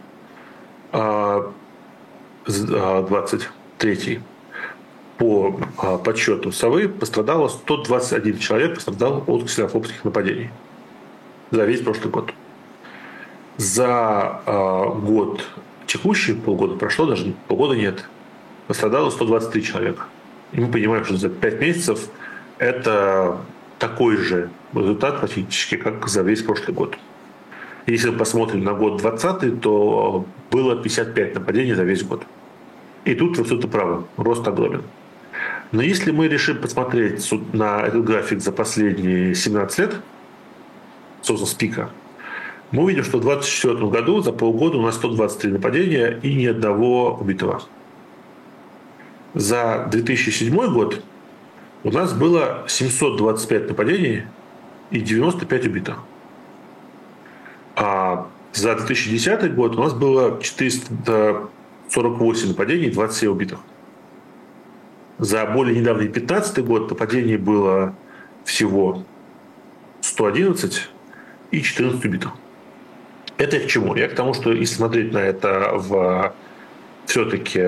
23-й, по подсчету «Совы» пострадало 121 человек пострадал от ксенофобских нападений. За весь прошлый год. За год текущий, полгода прошло, даже полгода нет, пострадало 123 человека. И мы понимаем, что за 5 месяцев это такой же результат практически, как за весь прошлый год. Если мы посмотрим на год 2020, то было 55 нападений за весь год. И тут вы абсолютно правы, рост огромен. Но если мы решим посмотреть на этот график за последние 17 лет, собственно, с пика, мы увидим, что в 2024 году за полгода у нас 123 нападения и ни одного убитого. За 2007 год у нас было 725 нападений и 95 убитых. А за 2010 год у нас было 448 нападений и 27 убитых. За более недавний 2015 год нападений было всего 111 и 14 убитых. Это я к чему? Я к тому, что если смотреть на это все-таки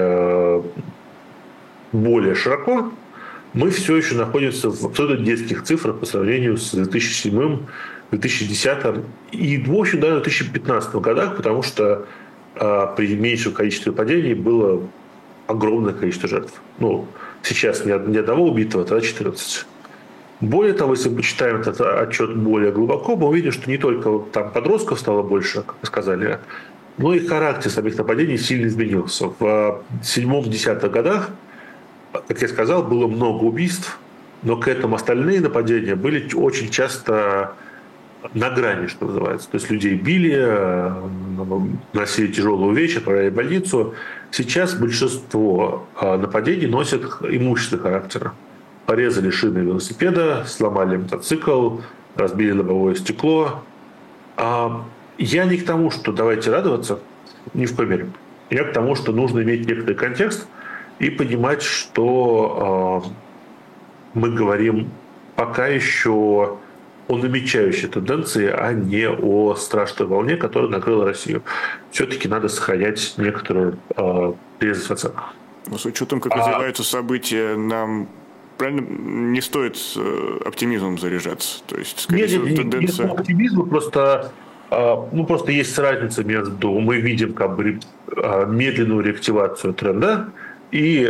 более широко, мы все еще находимся в абсолютно детских цифрах по сравнению с 2007, 2010 и, в общем, даже 2015 годах, потому что при меньшем количестве нападений было огромное количество жертв. Сейчас ни одного убитого, тогда 14. Более того, если мы почитаем этот отчет более глубоко, мы увидим, что не только там подростков стало больше, как вы сказали, но и характер самих нападений сильно изменился. В 7-10 годах, как я сказал, было много убийств, но к этому остальные нападения были очень часто на грани, что называется. То есть людей били, носили тяжелые увечья, отправляли в больницу. Сейчас большинство нападений носят имущественный характер. Порезали шины велосипеда, сломали мотоцикл, разбили лобовое стекло. Я не к тому, что давайте радоваться, ни в коей мере. Я к тому, что нужно иметь некоторый контекст и понимать, что мы говорим пока еще о намечающей тенденции, а не о страшной волне, которая накрыла Россию. Все-таки надо сохранять некоторую трезвость в оценках. Но с учетом, как развиваются события, нам правильно не стоит оптимизмом заряжаться. То есть, скорее всего, тенденция... Нет оптимизма, просто есть разница между мы видим как бы медленную реактивацию тренда и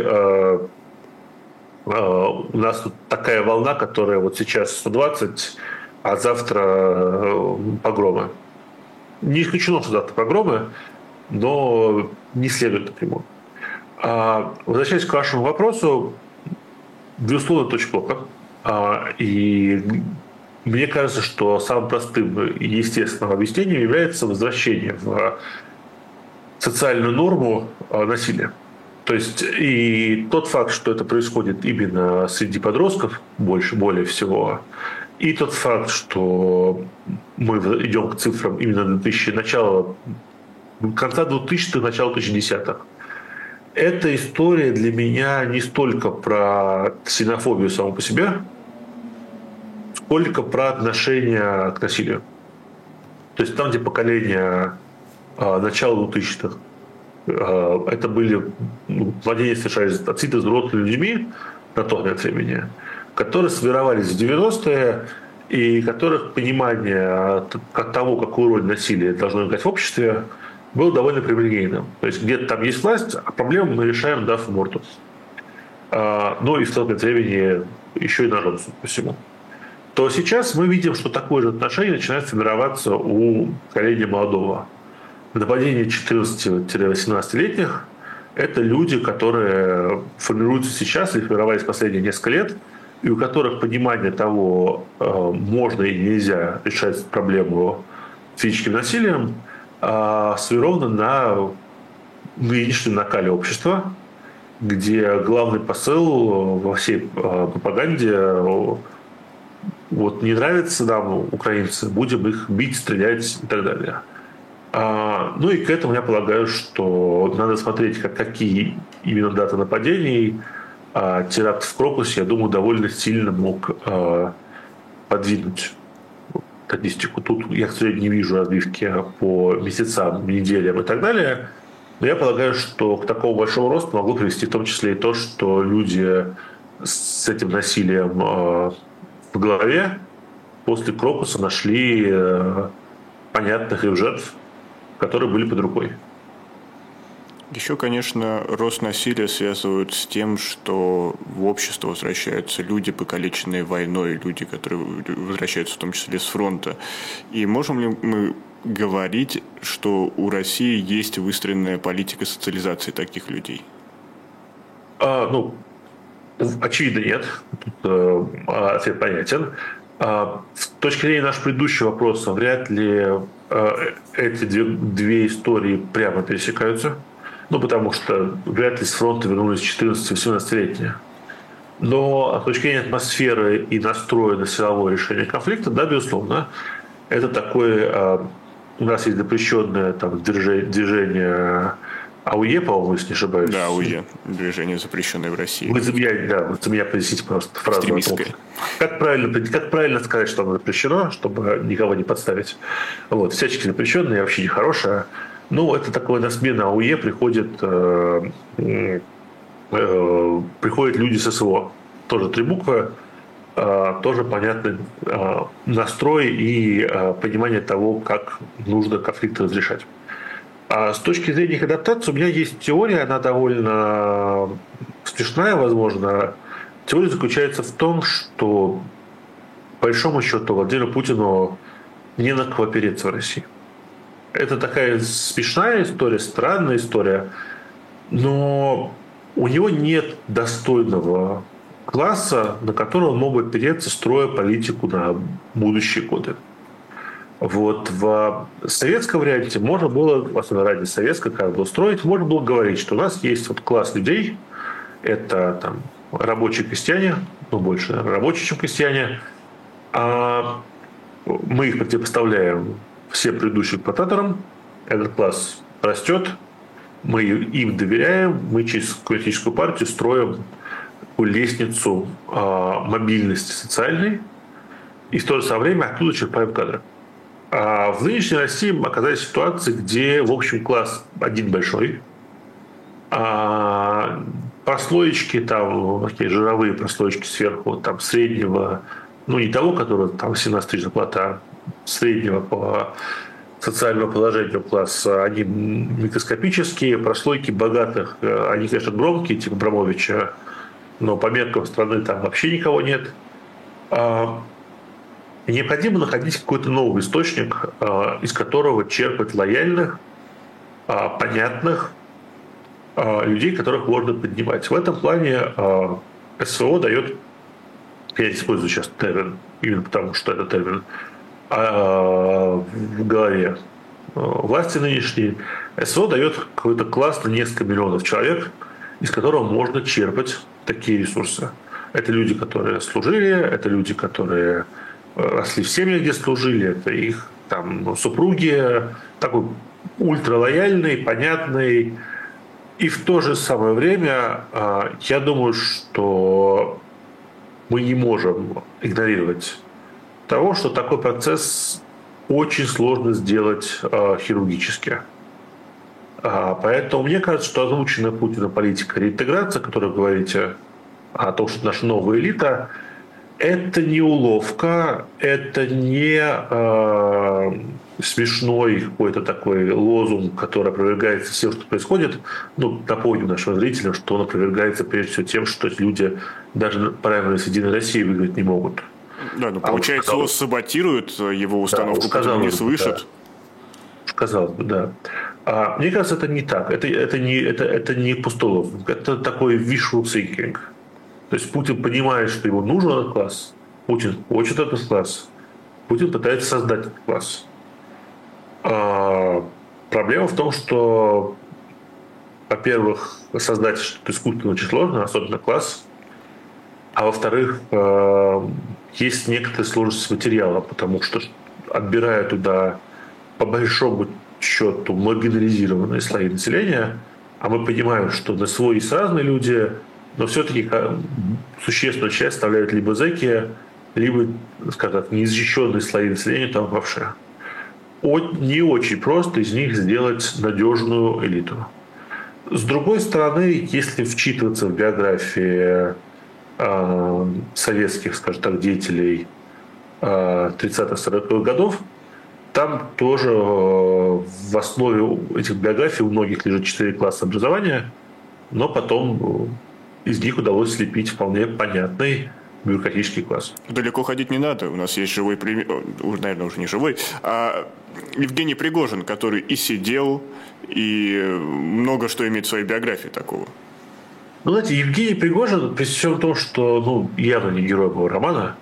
у нас тут такая волна, которая вот сейчас 120, а завтра погромы. Не исключено, что завтра погромы, но не следует напрямую. Возвращаясь к вашему вопросу, безусловно, это очень плохо. И мне кажется, что самым простым и естественным объяснением является возвращение в социальную норму насилия. То есть и тот факт, что это происходит именно среди подростков более всего, и тот факт, что мы идем к цифрам именно конца 2000-х, начала 2010-х. Эта история для меня не столько про ксенофобию саму по себе, сколько про отношение к насилию. То есть там, где поколение начала 2000-х, это были владения совершались относительно взрослыми людьми на тот момент времени, которые сформировались в 90-е и которых понимание того, какую роль насилие должно играть в обществе, было довольно привилегийным. То есть где-то там есть власть, а проблему мы решаем, дав морду. Но и в тот момент времени еще и ножом, судя по всему. То сейчас мы видим, что такое же отношение начинает формироваться у поколения молодого. Нападение 14-18-летних – это люди, которые формируются сейчас или формировались последние несколько лет, и у которых понимание того, можно и нельзя решать проблему физическим насилием, сформировано на нынешнем накале общества, где главный посыл во всей пропаганде вот не нравится нам украинцы, будем их бить, стрелять и так далее. Ну и к этому я полагаю, что надо смотреть, какие именно даты нападений. Теракт в Крокусе, я думаю, довольно сильно мог подвинуть статистику. Тут я, к сожалению, не вижу разбивки по месяцам, неделям и так далее. Но я полагаю, что к такому большому росту могло привести в том числе и то, что люди с этим насилием в голове после Крокуса нашли понятных им жертв, которые были под рукой. Еще, конечно, рост насилия связывают с тем, что в общество возвращаются люди, покалеченные войной, люди, которые возвращаются в том числе с фронта. И можем ли мы говорить, что у России есть выстроенная политика социализации таких людей? Очевидно, нет. Тут ответ понятен. С точки зрения нашего предыдущего вопроса, вряд ли эти две истории прямо пересекаются. Потому что вряд ли с фронта вернулись 14-18-летние. Но с точки зрения атмосферы и настроя на силовое решение конфликта, да, безусловно, это такое... У нас есть запрещенное движение АУЕ, по-моему, если не ошибаюсь. Да, АУЕ. Движение, запрещенное в России. Вы за меня произнесите просто фразу. Экстремистское. Как правильно сказать, что оно запрещено, чтобы никого не подставить? Всячески запрещенное, вообще нехорошее. Это такое на смену АУЕ приходят люди с СВО. Тоже 3 буквы, тоже понятный настрой и понимание того, как нужно конфликты разрешать. А с точки зрения их адаптации у меня есть теория, она довольно смешная, возможно. Теория заключается в том, что по большому счету Владимиру Путину не на кого опереться в России. Это такая смешная история, странная история, но у него нет достойного класса, на который он мог бы опереться, строя политику на будущие годы. В советском варианте можно было, особенно ради советской, как бы устроить, можно было говорить, что у нас есть класс людей, это рабочие крестьяне, больше, наверное, рабочие, чем крестьяне, а мы их противопоставляем всем предыдущим эксплуататорам, этот класс растет, мы им доверяем, мы через коммунистическую партию строим такую лестницу мобильности социальной, и в то же самое время оттуда черпаем кадры. А в нынешней России мы оказались в ситуации, где, в общем, класс один большой, а прослоечки, там, такие жировые прослоечки сверху, там, среднего, ну, не того, который там 17 тысяч зарплата, а среднего по социального положения класса, они микроскопические, прослойки богатых, они, конечно, громкие, типа Абрамовича, но по меркам страны там вообще никого нет. Необходимо находить какой-то новый источник, из которого черпать лояльных, понятных людей, которых можно поднимать. В этом плане СВО дает, я использую сейчас термин, именно потому что это термин, в голове власти нынешней, СВО дает какой-то класс на несколько миллионов человек, из которого можно черпать такие ресурсы. Это люди, которые служили, это люди, которые росли в семьях, где служили, это их там супруги, такой ультралояльный, понятный. И в то же самое время я думаю, что мы не можем игнорировать того, что такой процесс очень сложно сделать хирургически. Поэтому мне кажется, что озвученная Путина политика реинтеграции, о которой вы говорите, о том, что наша новая элита, это не уловка, это не смешной какой-то такой лозунг, который опровергается всем, что происходит. Ну, напомню нашим зрителям, что он опровергается прежде всего тем, что люди даже праймерис «Единой России» выиграть не могут. Да, ну, получается, его саботируют, его установку не слышат. Казалось бы, да. Мне кажется, это не так. Это не пустой лозунг. Это такой wishful thinking. То есть Путин понимает, что ему нужен этот класс. Путин хочет этот класс. Путин пытается создать этот класс. Проблема в том, что, во-первых, создать что-то искусственно очень сложно, особенно класс. А во-вторых, есть некоторые сложности материала, потому что, отбирая туда по большому счету маргинализированные слои населения, а мы понимаем, что на СВО есть разные люди, но все-таки существенную часть составляют либо зэки, либо, скажем так, неизощренные слои населения, там попавшие. Не очень просто из них сделать надежную элиту. С другой стороны, если вчитываться в биографии советских, скажем так, деятелей 30-40-х годов, там тоже в основе этих биографий у многих лежит 4 класса образования, но потом из них удалось слепить вполне понятный бюрократический класс. Далеко ходить не надо. У нас есть живой пример, наверное, уже не живой, а Евгений Пригожин, который и сидел, и много что имеет в своей биографии такого. Ну, знаете, Евгений Пригожин, при всем том, что явно не герой моего романа,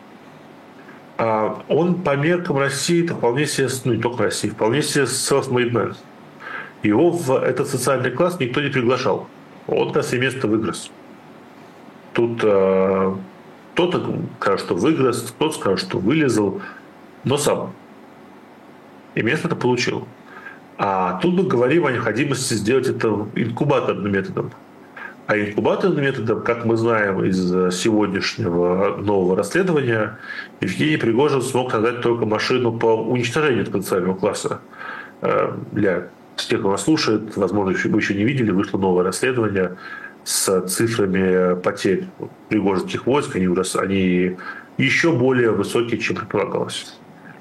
он по меркам России, это вполне себе, не только России, вполне себе self-made man. Его в этот социальный класс никто не приглашал. Он на себе место выгрыз. Тут кто-то скажет, что выгрыз, кто-то скажет, что вылезал, но сам. И место это получил. А тут мы говорим о необходимости сделать это инкубаторным методом. А инкубаторным методом, как мы знаем из сегодняшнего нового расследования, Евгений Пригожин смог создать только машину по уничтожению потенциального класса. Для тех, кто нас слушает, возможно, вы еще не видели, вышло новое расследование с цифрами потерь пригожинских войск. Они еще более высокие, чем предполагалось.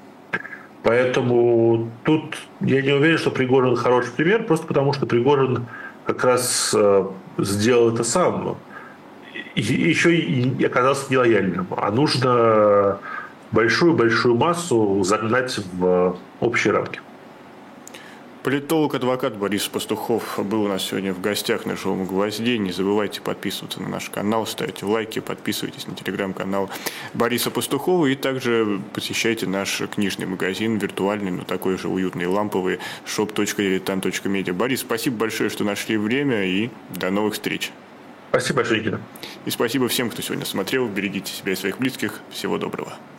Поэтому тут я не уверен, что Пригожин хороший пример, просто потому что Пригожин как раз сделал это сам. И еще и оказался нелояльным. А нужно большую-большую массу загнать в общие рамки. Политолог-адвокат Борис Пастухов был у нас сегодня в гостях на «Живом гвозде». Не забывайте подписываться на наш канал, ставьте лайки, подписывайтесь на телеграм-канал Бориса Пастухова и также посещайте наш книжный магазин, виртуальный, но такой же уютный и ламповый, shop.diletant.media. Борис, спасибо большое, что нашли время, и до новых встреч. Спасибо большое, Никита. И спасибо всем, кто сегодня смотрел. Берегите себя и своих близких. Всего доброго.